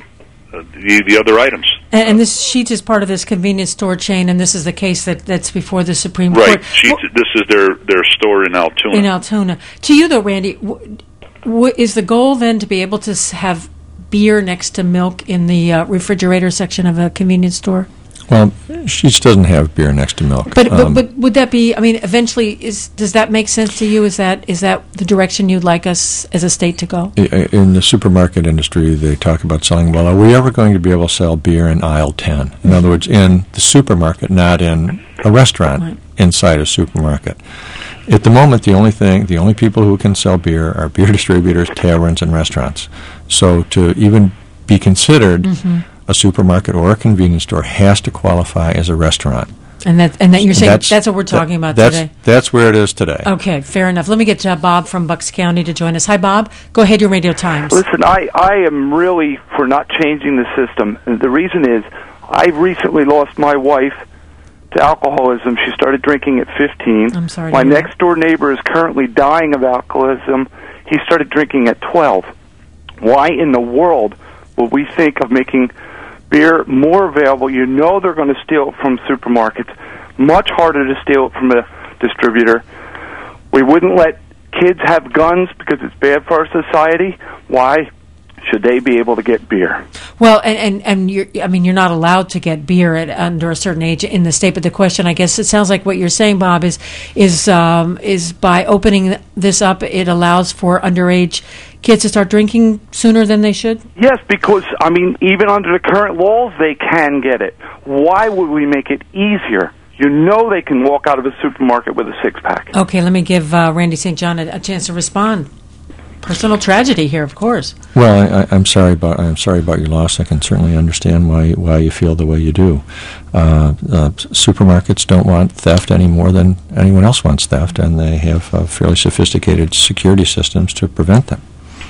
the, the other items. And, and this Sheetz is part of this convenience store chain, and this is the case that, that's before the Supreme Right. Court. Sheetz, well, this is their, their store in Altoona. In Altoona. To you, though, Randy, w- w- is the goal then to be able to s- have beer next to milk in the uh, refrigerator section of a convenience store? Well, Sheetz doesn't have beer next to milk. But, Um, but but would that be? I mean, eventually, is does that make sense to you? Is that is that the direction you'd like us as a state to go? I- In the supermarket industry, they talk about selling, well, are we ever going to be able to sell beer in aisle ten? In other words, in the supermarket, not in a restaurant Right. inside a supermarket. At the moment, the only thing, the only people who can sell beer are beer distributors, taverns, and restaurants. So to even be considered Mhm. a supermarket or a convenience store has to qualify as a restaurant. And that and that you're saying That's- that's, what we're that- talking about that's, today. That's where it is today. Okay, fair enough. Let me get uh, Bob from Bucks County to join us. Hi, Bob. Go ahead, your Radio Times. Listen, I, I am really for not changing the system. The reason is I recently lost my wife to alcoholism. She started drinking at fifteen. I'm sorry. My to hear next door neighbor is currently dying of alcoholism. He started drinking at twelve. Why in the world would we think of making beer more available? You know they're going to steal it from supermarkets. Much harder to steal it from a distributor. We wouldn't let kids have guns because it's bad for our society. Why should they be able to get beer? Well, and, and, and you're, I mean, you're not allowed to get beer at under a certain age in the state. But the question, I guess, it sounds like what you're saying, Bob, is is um, is by opening this up, it allows for underage kids to start drinking sooner than they should. Yes, because, I mean, even under the current laws, they can get it. Why would we make it easier? You know they can walk out of a supermarket with a six-pack. Okay, let me give uh, Randy Saint John a, a chance to respond. Personal tragedy here, of course. Well, I, I, I'm sorry about I'm sorry about your loss. I can certainly understand why why you feel the way you do. Uh, uh, supermarkets don't want theft any more than anyone else wants theft, and they have uh, fairly sophisticated security systems to prevent them.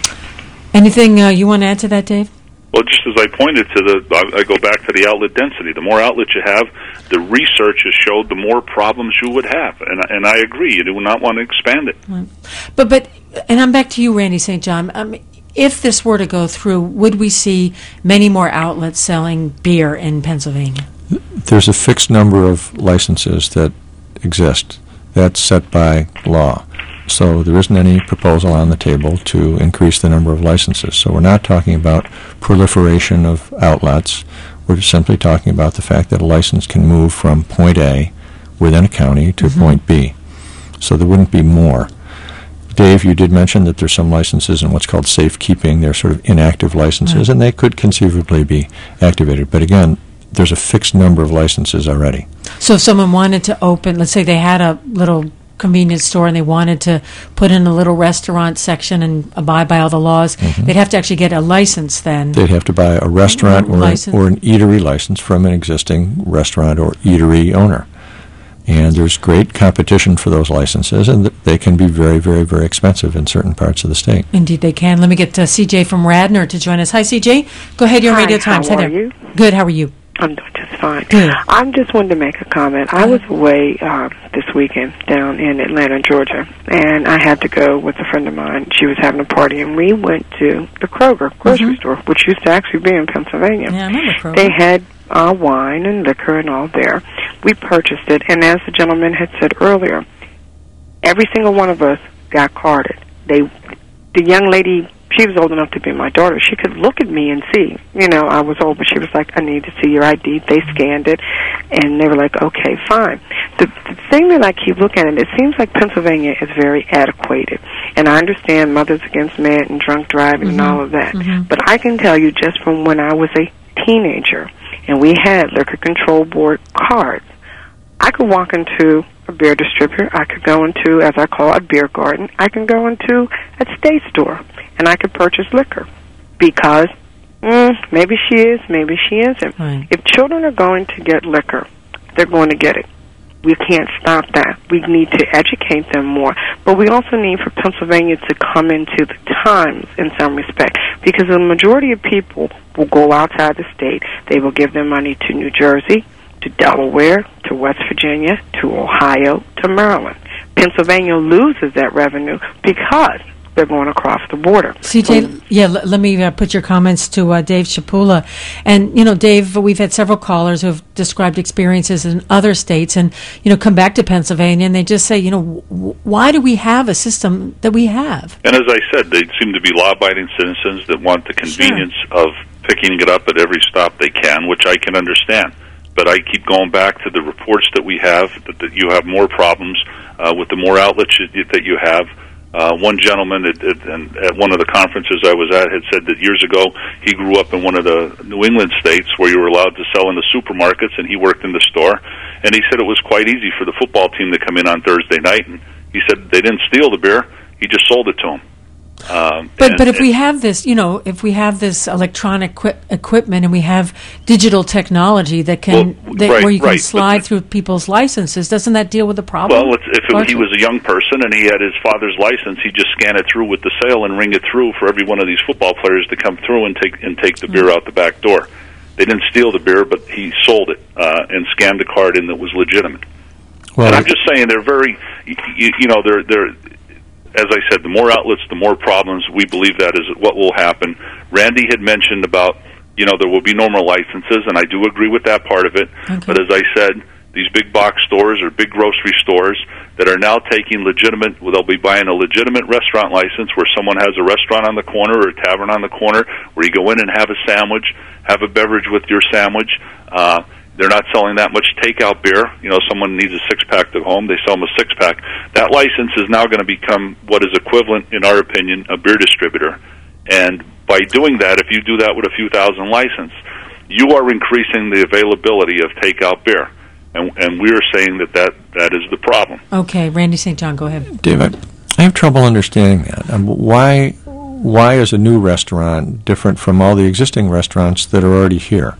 Anything uh, you want to add to that, Dave? Well, just as I pointed to the, I, I go back to the outlet density. The more outlets you have, the research has showed the more problems you would have, and and I agree. You do not want to expand it. Right. But but, and I'm back to you, Randy Saint John. Um, if this were to go through, would we see many more outlets selling beer in Pennsylvania? There's a fixed number of licenses that exist. That's set by law. So there isn't any proposal on the table to increase the number of licenses. So we're not talking about proliferation of outlets. We're simply talking about the fact that a license can move from point A within a county to Mm-hmm. point B. So there wouldn't be more. Dave, you did mention that there's some licenses in what's called safekeeping. They're sort of inactive licenses, Right. and they could conceivably be activated. But again, there's a fixed number of licenses already. So if someone wanted to open, let's say they had a little convenience store and they wanted to put in a little restaurant section and abide by all the laws, Mhm. they'd have to actually get a license then. They'd have to buy a restaurant or an, License. or an eatery license from an existing restaurant or eatery owner. And there's great competition for those licenses, and th- they can be very, very, very expensive in certain parts of the state. Indeed, they can. Let me get uh, C J from Radnor to join us. Hi, C J. Go ahead, your Hi, Radio Times. how Hi are there. you? Good. How are you? I'm doing just fine. Good. I just wanted to make a comment. I was away uh, this weekend down in Atlanta, Georgia, and I had to go with a friend of mine. She was having a party, and we went to the Kroger grocery Mhm. store, which used to actually be in Pennsylvania. Yeah, I remember Kroger. They had uh, wine and liquor and all there. We purchased it, and as the gentleman had said earlier, every single one of us got carded. They, the young lady, she was old enough to be my daughter. She could look at me and see. You know, I was old, but she was like, I need to see your I D. They scanned it, and they were like, okay, fine. The, the thing that I keep looking at, it seems like Pennsylvania is very adequated. And I understand Mothers Against Men and drunk driving and Mhm. all of that. Mhm. But I can tell you just from when I was a teenager, and we had Liquor Control Board cards, I could walk into a beer distributor. I could go into, as I call it, a beer garden. I can go into a state store, and I could purchase liquor because mm, maybe she is, maybe she isn't. Right. If children are going to get liquor, they're going to get it. We can't stop that. We need to educate them more. But we also need for Pennsylvania to come into the times in some respect, because the majority of people will go outside the state. They will give their money to New Jersey, to Delaware, to West Virginia, to Ohio, to Maryland. Pennsylvania loses that revenue because they're going across the border. C J, So- yeah, l- let me uh, put your comments to uh, Dave Shapula. And, you know, Dave, we've had several callers who have described experiences in other states and, you know, come back to Pennsylvania and they just say, you know, w- why do we have a system that we have? And as I said, they seem to be law-abiding citizens that want the convenience sure. of picking it up at every stop they can, which I can understand. But I keep going back to the reports that we have, that, that you have more problems uh, with the more outlets you, that you have. Uh, one gentleman at, at, at one of the conferences I was at had said that years ago he grew up in one of the New England states where you were allowed to sell in the supermarkets, and he worked in the store. And he said it was quite easy for the football team to come in on Thursday night, and he said they didn't steal the beer, he just sold it to them. Um, But and, but if we have this, you know, if we have this electronic equi- equipment and we have digital technology that can Well, that, right, where you can right, slide through people's licenses, doesn't that deal with the problem? Well, it's, if it, he was a young person and he had his father's license, he'd just scan it through with the sale and ring it through for every one of these football players to come through and take and take the beer Mm-hmm. out the back door. They didn't steal the beer, but he sold it uh, and scanned the card in that was legitimate. Well, and I'm just saying they're very, you, you know, they're they're. As I said, the more outlets, the more problems. We believe that is what will happen. Randy had mentioned about, you know, there will be no more licenses, and I do agree with that part of it. Okay. But as I said, these big box stores or big grocery stores that are now taking legitimate, well, they'll be buying a legitimate restaurant license where someone has a restaurant on the corner or a tavern on the corner where you go in and have a sandwich, have a beverage with your sandwich. Uh, They're not selling that much takeout beer. You know, someone needs a six-pack to home, they sell them a six-pack. That license is now going to become what is equivalent, in our opinion, a beer distributor. And by doing that, if you do that with a few thousand license, you are increasing the availability of takeout beer. And, and we are saying that, that that is the problem. Okay, Randy Saint John, go ahead. David, I have trouble understanding that. Um, why, why is a new restaurant different from all the existing restaurants that are already here?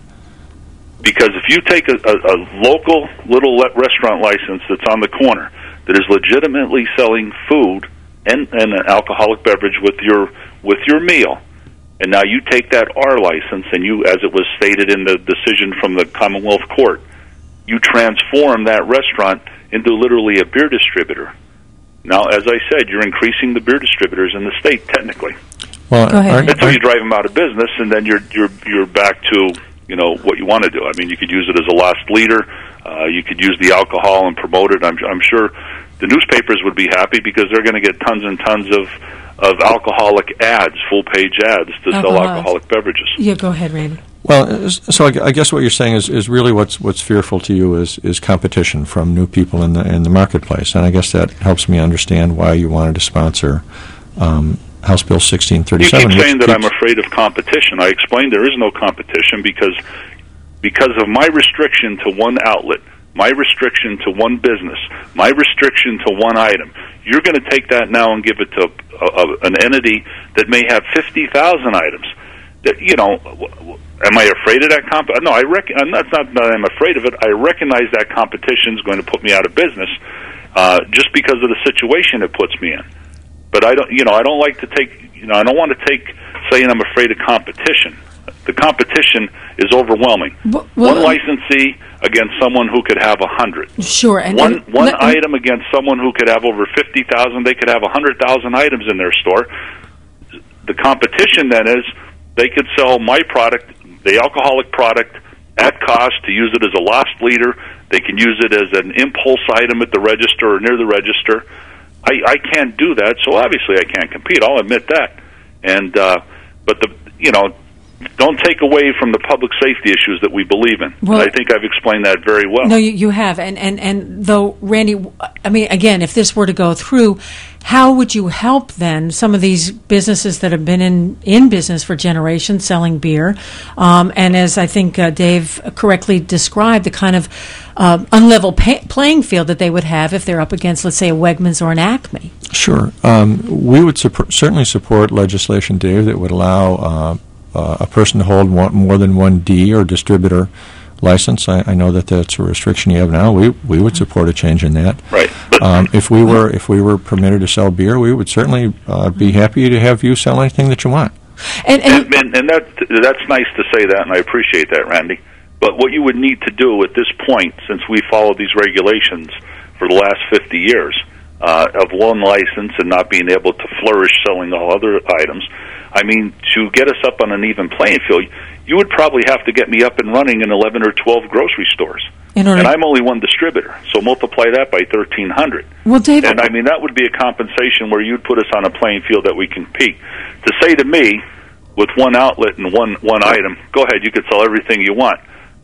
Because if you take a, a, a local little le- restaurant license that's on the corner that is legitimately selling food and, and an alcoholic beverage with your with your meal, and now you take that R license and you, as it was stated in the decision from the Commonwealth Court, you transform that restaurant into literally a beer distributor. Now, as I said, you're increasing the beer distributors in the state, technically. Well, Go ahead. Until you drive them out of business, and then you're you're you're back to, you know, what you want to do. I mean, you could use it as a lost leader. Uh, you could use the alcohol and promote it. I'm, I'm sure the newspapers would be happy because they're going to get tons and tons of, of alcoholic ads, full-page ads to sell Alcohol. alcoholic beverages. Yeah, go ahead, Randy. Well, so I I guess what you're saying is, is really what's what's fearful to you is, is competition from new people in the in the marketplace, and I guess that helps me understand why you wanted to sponsor um, House Bill sixteen thirty-seven. You keep saying that keeps, I'm afraid of competition. I explained there is no competition because because of my restriction to one outlet, my restriction to one business, my restriction to one item. You're going to take that now and give it to a, a, an entity that may have fifty thousand items. That, you know, am I afraid of that comp? No, I rec- I'm not, not that I'm afraid of it. I recognize that competition is going to put me out of business uh, just because of the situation it puts me in. But I don't, you know, I don't like to take, you know, I don't want to take saying I'm afraid of competition. The competition is overwhelming. Well, well, one licensee against someone who could have a hundred. Sure. And, one and one let, item against someone who could have over fifty thousand. They could have a hundred thousand items in their store. The competition then is they could sell my product, the alcoholic product, at cost to use it as a lost leader. They can use it as an impulse item at the register or near the register. I, I can't do that, so obviously I can't compete. I'll admit that. And uh, but the you know, don't take away from the public safety issues that we believe in. Well, and I think I've explained that very well. No, you, you have. And, and, and though, Randy, I mean, again, if this were to go through, how would you help then some of these businesses that have been in, in business for generations selling beer? Um, and as I think uh, Dave correctly described, the kind of uh, unlevel pay- playing field that they would have if they're up against, let's say, a Wegmans or an Acme. Sure. Um, we would support, certainly support legislation, Dave, that would allow uh, uh, a person to hold one, more than one D or distributor license. I, I know that that's a restriction you have now. We we would support a change in that. Right. Um, if we were if we were permitted to sell beer, we would certainly uh, be happy to have you sell anything that you want. And and, and, and that that's nice to say that, and I appreciate that, Randy. But what you would need to do at this point, since we followed these regulations for the last fifty years, uh, of one license and not being able to flourish selling all other items. I mean, to get us up on an even playing field, you would probably have to get me up and running in eleven or twelve grocery stores. And I'm only one distributor, so multiply that by thirteen hundred. Well, David, and I mean, that would be a compensation where you'd put us on a playing field that we can compete. To say to me, with one outlet and one one item, go ahead, you could sell everything you want.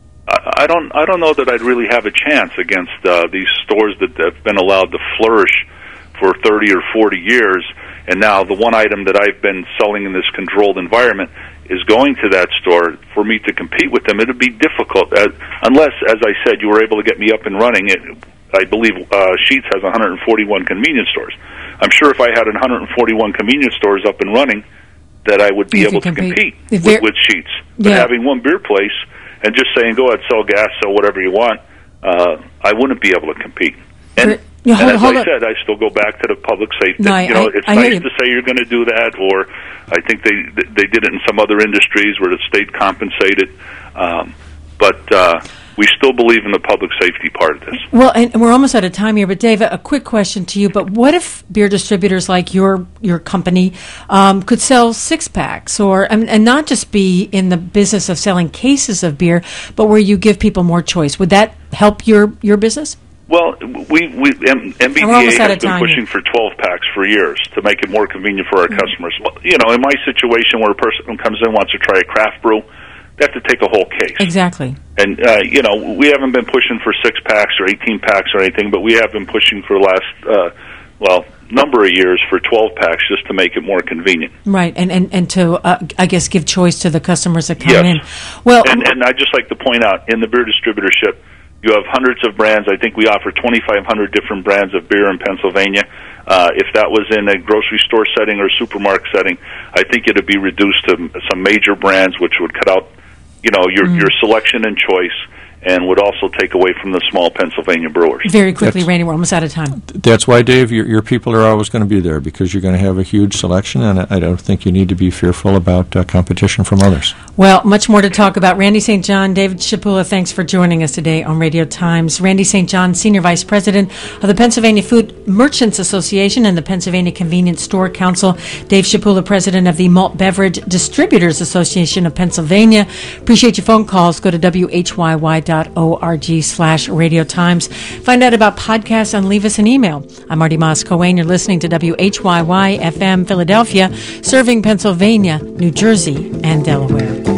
I, I don't I don't know that I'd really have a chance against uh, these stores that have been allowed to flourish for thirty or forty years, and now the one item that I've been selling in this controlled environment is going to that store. For me to compete with them, it would be difficult, uh, unless, as I said, you were able to get me up and running. It, I believe uh, Sheetz has one hundred forty-one convenience stores. I'm sure if I had one hundred forty-one convenience stores up and running, that I would be you able to compete. compete with, with Sheetz. But Yeah. having one beer place and just saying, go ahead, sell gas, sell whatever you want, uh, I wouldn't be able to compete. And, Yeah, hold- and as hold I up. said, I still go back to the public safety. No, I- you know, I- it's I hear nice you. to say you're going to do that, or I think they they did it in some other industries where the state compensated. Um, but uh, we still believe in the public safety part of this. Well, and and we're almost out of time here, but Dave, a quick question to you. But what if beer distributors like your your company um, could sell six packs, or and, and not just be in the business of selling cases of beer, but where you give people more choice? Would that help your your business? Well, we, we M- M B D We're A almost out has of been time pushing for twelve packs for years to make it more convenient for our customers. Well, you know, in my situation where a person comes in wants to try a craft brew, they have to take a whole case. Exactly. And, uh, you know, we haven't been pushing for six packs or eighteen packs or anything, but we have been pushing for the last, uh, well, number of years for twelve packs just to make it more convenient. Right, and and and to uh, I guess give choice to the customers that come Yes. in. Well, and, and I'd just like to point out, in the beer distributorship, you have hundreds of brands. I think we offer twenty-five hundred different brands of beer in Pennsylvania. Uh, if that was in a grocery store setting or supermarket setting, I think it would be reduced to some major brands, which would cut out, you know, your Mm. your selection and choice, and would also take away from the small Pennsylvania brewers. very quickly, Randy, we're almost out of time. That's why, Dave, your, your people are always going to be there, because you're going to have a huge selection, and I, I don't think you need to be fearful about uh, competition from others. Well, much more to talk about. Randy Saint John, David Shapula, thanks for joining us today on Radio Times. Randy Saint John, Senior Vice President of the Pennsylvania Food Merchants Association and the Pennsylvania Convenience Store Council. Dave Shapula, President of the Malt Beverage Distributors Association of Pennsylvania. Appreciate your phone calls. Go to W H Y Y dot org slash Radio Times. Find out about podcasts and leave us an email. I'm Marty Moss-Coane. You're listening to W H Y Y F M Philadelphia, serving Pennsylvania, New Jersey, and Delaware.